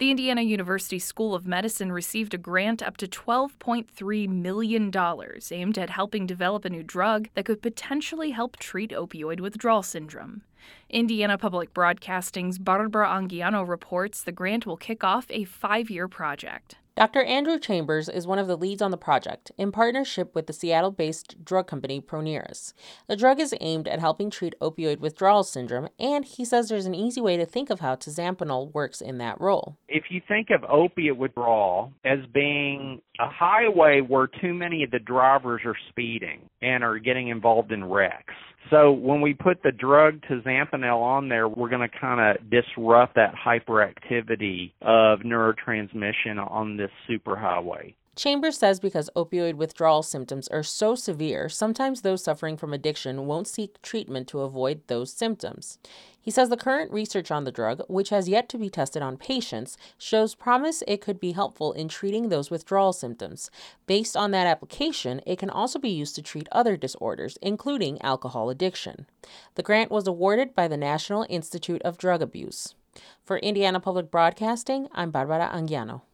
The Indiana University School of Medicine received a grant up to $12.3 million aimed at helping develop a new drug that could potentially help treat opioid withdrawal syndrome. Indiana Public Broadcasting's Barbara Anguiano reports the grant will kick off a 5-year project. Dr. Andrew Chambers is one of the leads on the project, in partnership with the Seattle-based drug company Proneris. The drug is aimed at helping treat opioid withdrawal syndrome, and he says there's an easy way to think of how tizanpanol works in that role. If you think of opiate withdrawal as being a highway where too many of the drivers are speeding and are getting involved in wrecks. So when we put the drug tizanpanol on there, we're going to kind of disrupt that hyperactivity of neurotransmission on this superhighway. Chambers says because opioid withdrawal symptoms are so severe, sometimes those suffering from addiction won't seek treatment to avoid those symptoms. He says the current research on the drug, which has yet to be tested on patients, shows promise it could be helpful in treating those withdrawal symptoms. Based on that application, it can also be used to treat other disorders, including alcohol addiction. The grant was awarded by the National Institute of Drug Abuse. For Indiana Public Broadcasting, I'm Barbara Anguiano.